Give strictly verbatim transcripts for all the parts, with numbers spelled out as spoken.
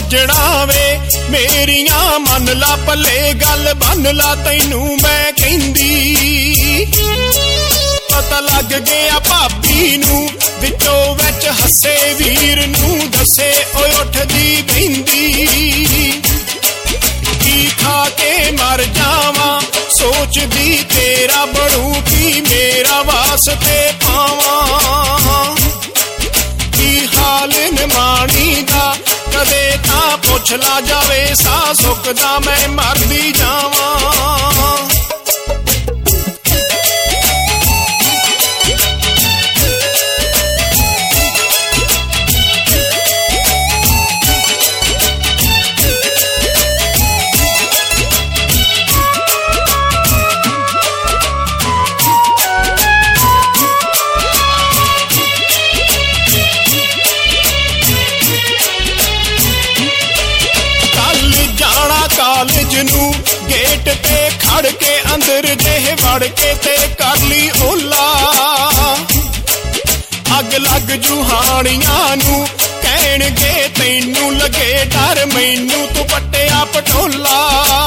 सजना वे मेरिया मन ला पले गल बन ला तैनू मैं कहंदी पता लग गया भाभी नू विचों विच हसे वीर नू दसे ओए उठदी बहिंदी की खा के मर जावां सोचदी तेरा बनू की मेरा वास्ते पावां की हाल निमाणी दा कदे तां पुछ ला जावे सा सुखदा मैं मरदी जावां कॉलेज नू गेट ते खड़ के अंदर देह वड़ के ते कर ली ओला अग लग जुहानियां नू कहणगे तैनू लगे डर मैनू तू पट्टिया पटोला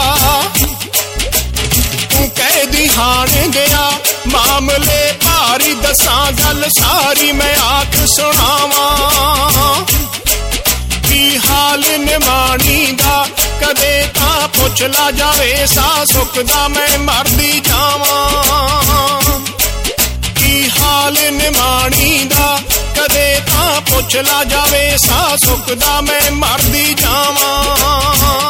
तू कह दी हाण गया मामले भारी दसां गल सारी मैं आख सुनावां की हाल निमाणी दा कदे तां पुछ ला जावे सा सुखदा मैं मरदी जावां की हाल निमाणी दा कदे तां पुछ ला जावे सा सुखदा मैं मरदी जावां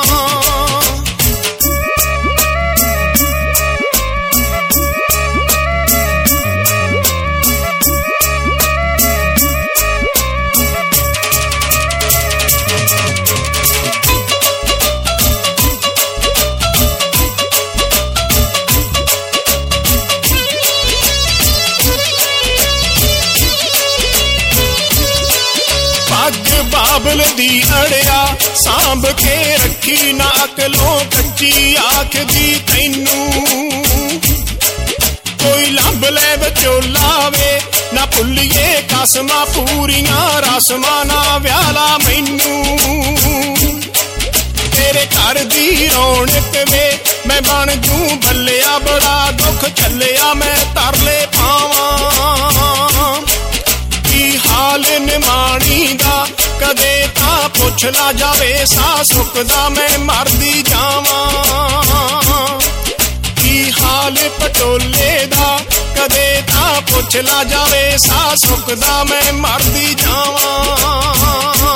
बाबल दी अड़िया सांभ के रखी ना अकलों कच्ची आख दी तैनू कोई लंब ले विचोला वे ना भुल्लिए कसमा पूरियां रस्मां ना व्याला मैनू तेरे घर दी रौनक वे मैं बन जू भलिया बड़ा दुख झल्लिया मैं तरले पावां की हाल निमाणी दा कदे तां पुछ ला जावे सा सुखदा मैं मरदी जावां की हाल पटोले दा कदे तां पुछ ला जावे सा सुखदा मैं मरदी जावां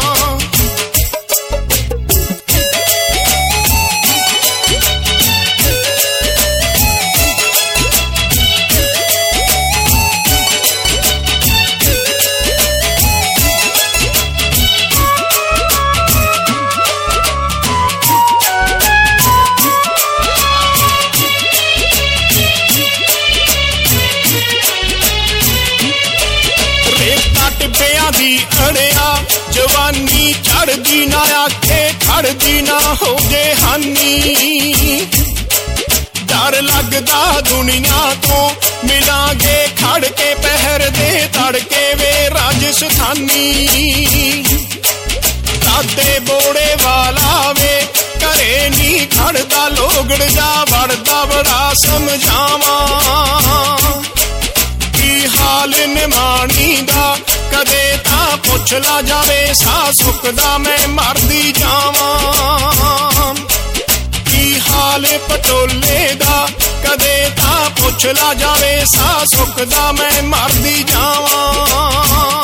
अड़िया जवानी चढ़दी ना आखे खड़दी ना हो जे हानी डर लगदा दुनिया तो मिलांगे खड़ के पहर दे तड़के वे राजस्थानी दादे बोड़े वाला वे करे नी खड़दा लोगड़ जा बड़दा बड़ा समझावां की हाल निमाणी दा कदे तां पुछ ला जावे सा सुखदा मैं मरदी जावां की हाल पटोले दा कदे तां पुछ ला जावे सा सुखदा मैं मरदी जावां